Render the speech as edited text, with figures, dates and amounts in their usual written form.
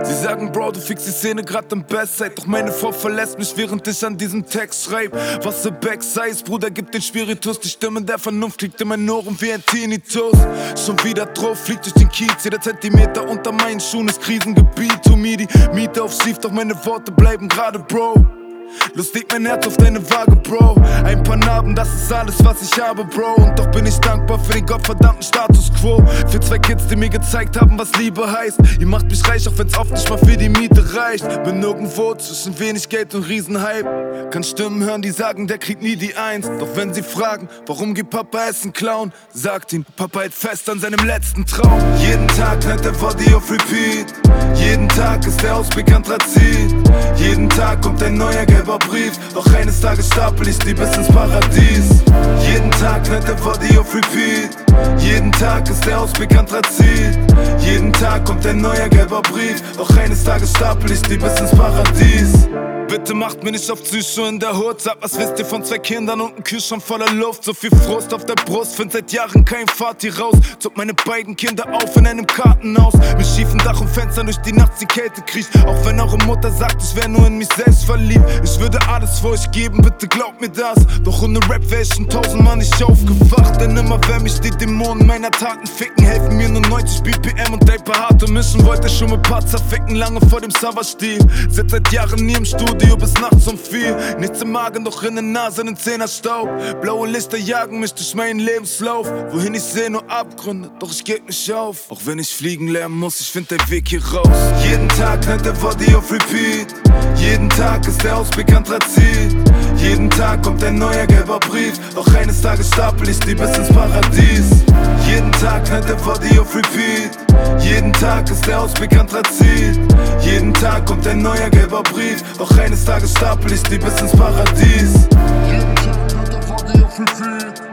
Sie sagen, Bro, du fixst die Szene grad am Bestside. Doch meine Frau verlässt mich, während ich an diesem Text schreib. Was der Backside, Bruder, gibt den Spiritus. Die Stimme der Vernunft klickt in meinen Ohren wie ein Tinnitus. Schon wieder drauf, fliegt durch den Kiez. Jeder Zentimeter unter meinen Schuhen ist Krisengebiet. Tu mir die Miete aufs Schief, doch meine Worte bleiben gerade, Bro. Lust legt mein Herz auf deine Waage, Bro. Ein paar Narben, das ist alles, was ich habe, Bro. Und doch bin ich dankbar für den gottverdammten Status Quo. Für 2 Kids, die mir gezeigt haben, was Liebe heißt. Ihr macht mich reich, auch wenn's oft nicht mal für die Miete reicht. Bin irgendwo zwischen wenig Geld und Riesenhype. Kann Stimmen hören, die sagen, der kriegt nie die Eins. Doch wenn sie fragen, warum geht Papa Essen klauen, sagt ihn, Papa hält fest an seinem letzten Traum. Jeden Tag nennt der Body auf Repeat. Jeden Tag ist der Ausblick Anthrazit. Jeden Tag kommt ein neuer gelber Brief. Doch eines Tages stapel ich die bis ins Paradies. Jeden Tag nennt der Body auf Repeat. Jeden Tag ist der Ausblick Anthrazit. Jeden Tag kommt ein neuer gelber Brief. Doch eines Tages stapel ich die bis ins Paradies. Bitte macht mir nicht auf Psycho in der Hut. Sag, was wisst ihr von 2 Kindern und einem Kühlschrank voller Luft? So viel Frust auf der Brust, find seit Jahren kein Vati raus. Zog meine beiden Kinder auf in einem Kartenhaus. Mit schiefen Dach und Fenstern durch die Nacht die Kälte kriecht. Auch wenn eure Mutter sagt, ich wär nur in mich selbst verliebt. Ich würde alles für euch geben, bitte glaubt mir das. Doch ohne Rap wär ich schon 1000-mal nicht aufgewacht. Denn immer wenn mich die Dämonen meiner Taten ficken, helfen mir nur 90 BPM und ein paar harte Mischen. Wollte schon mit Patzer ficken, lange vor dem Savage-Stil. Sitz seit Jahren nie im Studio bis nachts um 4. Nichts im Magen, doch in der Nase einen Zehnerstaub. Blaue Lichter jagen mich durch meinen Lebenslauf. Wohin ich seh, nur Abgründe, doch ich geb nicht auf. Auch wenn ich fliegen lernen muss, ich find den Weg hier raus. Jeden Tag nennt der Body auf Repeat. Jeden Tag ist der Ausblick Anthrazit. Jeden Tag kommt ein neuer gelber Brief. Doch eines Tages stapel ich die bis ins Paradies. Jeden Tag nennt der Body auf Repeat. Jeden Tag ist der Ausblick Anthrazit. Jeden Tag kommt ein neuer gelber Brief. Doch eines Tages stapel ich die bis ins Paradies. Jeden Tag nennt der Body auf Repeat.